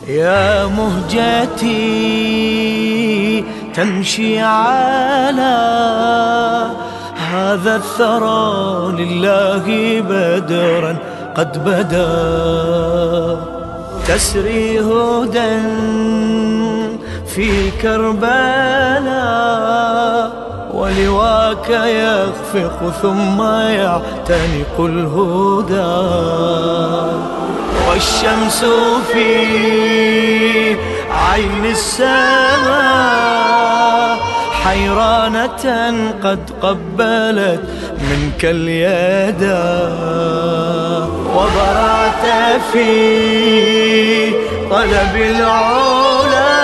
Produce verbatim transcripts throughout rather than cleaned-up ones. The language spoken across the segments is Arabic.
يا مهجتي تمشي على هذا الثرى لله بدرا قد بدا، تسري هدى في كربلاء ولواك يخفق ثم يعتنق الهدى، والشمس في عين السماء حيرانة قد قبلت منك اليدا، وبرعت في طلب العلا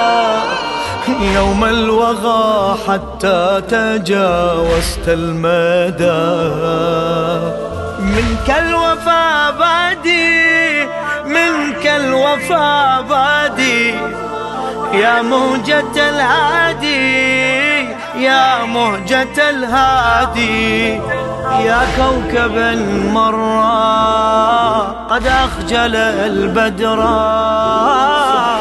يوم الوغى حتى تجاوزت المدى. منك الوفا بادي، منك الوفا بادي، يا مهجة الهادي، يا مهجة الهادي، يا كوكبا مرا قد أخجل البدرا.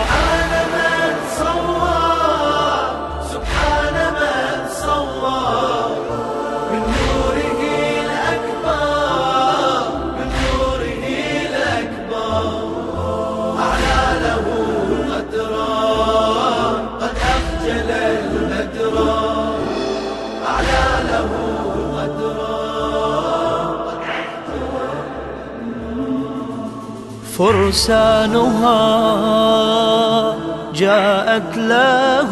فرسانها جاءت له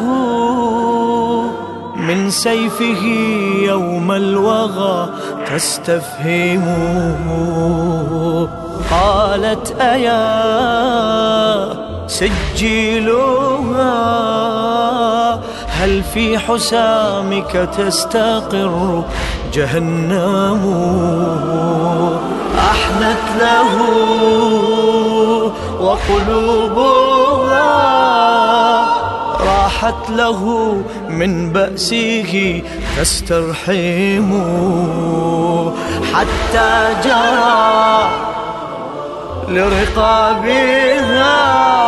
من سيفه يوم الوغى تستفهم، قالت أيا سجلها هل في حسامك تستقر جهنم، أحنت له وقلوبها راحت له من بأسه تسترحم، حتى جرى لرقابها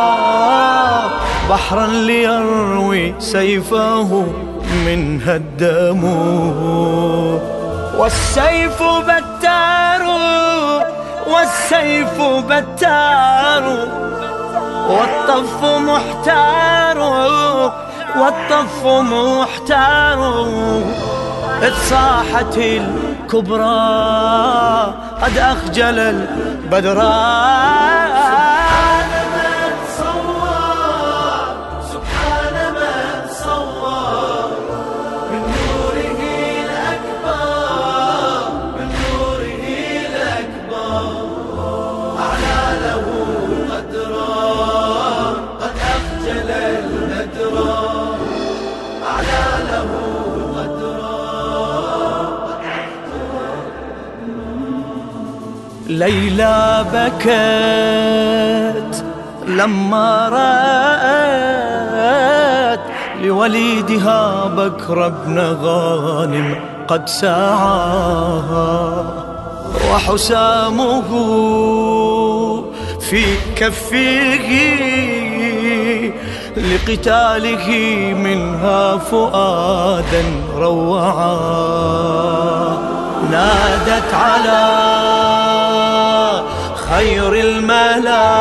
بحرا ليروي سيفه منها الدم، والسيف بتار والسيف بتار والطف محتار والطف محتار، إذ صاحت الكبرى قد أخجل البدرا. ليلى بكت لما رأت لوليدها بكر بن غانم قد سعى، وحسامه في كفه لقتاله منها فؤادا روعا، نادت على خير الملا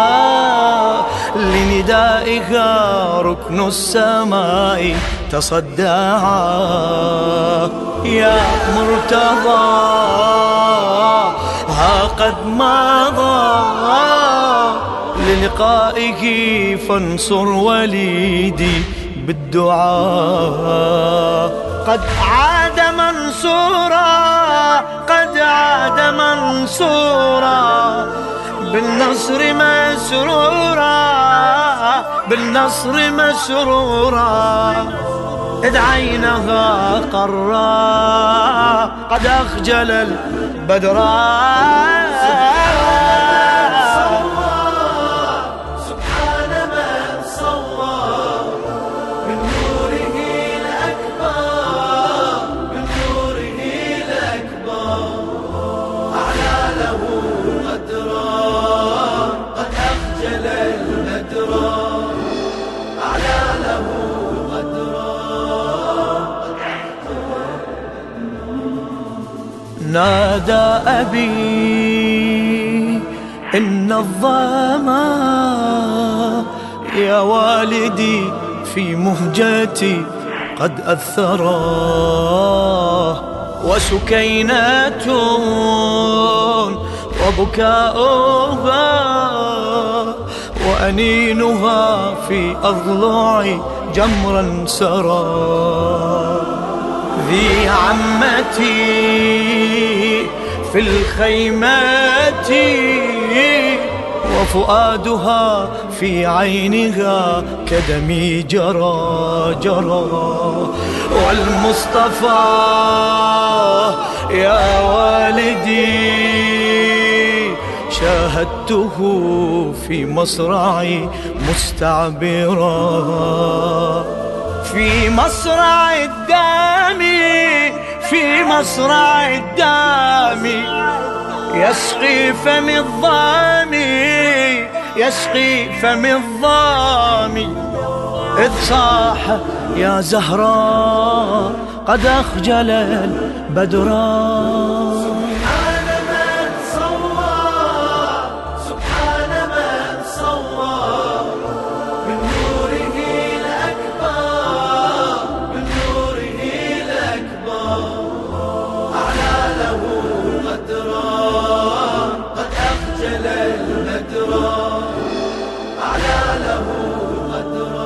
لندائها ركن السماء تصدعا، يا مرتضى ها قد مضى للقائه فانصر وليدي بالدعاء، قد عاد منصورا قد عاد منصورا بالنصر مسرورا بالنصر مسرورا، إذ عينها قرا قد أخجل البدرا. أعلى له قدرا قد أخجل المدرا. نادى أبي إن الظما يا والدي في مهجتي قد أثراه، وسكينة وبكاؤها وأنينها في أضلعي جمرا سرى. ذي عمتي في الخيمات وفؤادها في عينها كدمي جرى جرى، والمصطفى يا والدي شاهدته في مصرعي مستعبرا، في مصرع الدم في مصرع الدم يسقي فم الظامي يسقي فم الظامي، إذ صاح يا زهراء قد أخجل البدرا. سبحان من صور سبحان من صور من نوره الأكبر من نوره الأكبر، أعلى له قدرا قد أخجل البدرا، أعلى له قدرا.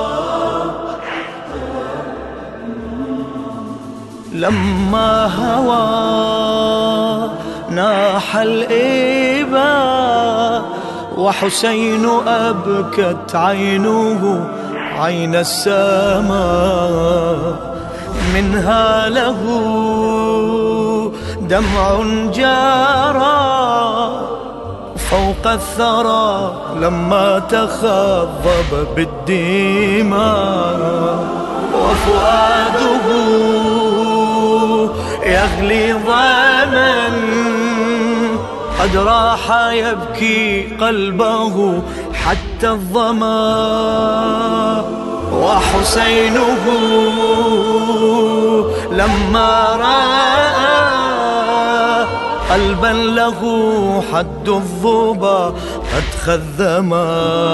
لما هوى ناح الإبا وحسين أبكت عينه عين السماء، منها له دمع جارى فوق الثرى لما تخضب بالدماء، وفؤاده يغلي ظما قد راح يبكي قلبه حتى الظما، وحسينه لما رأى قلبا له حد الظبا قد خذما،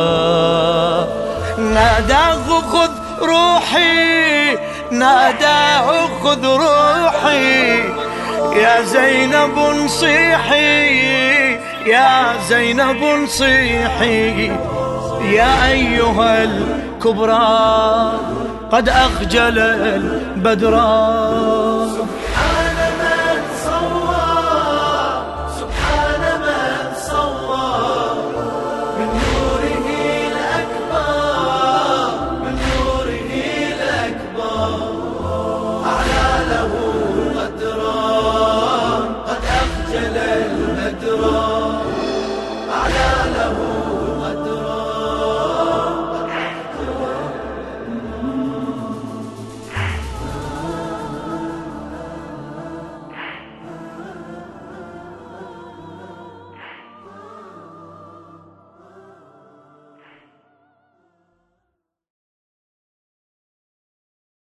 ناداه خذ روحي ناداه خذ روحي يا زينب صيحي يا زينب صيحي، يا أيها الكبرى قد أخجل البدرا.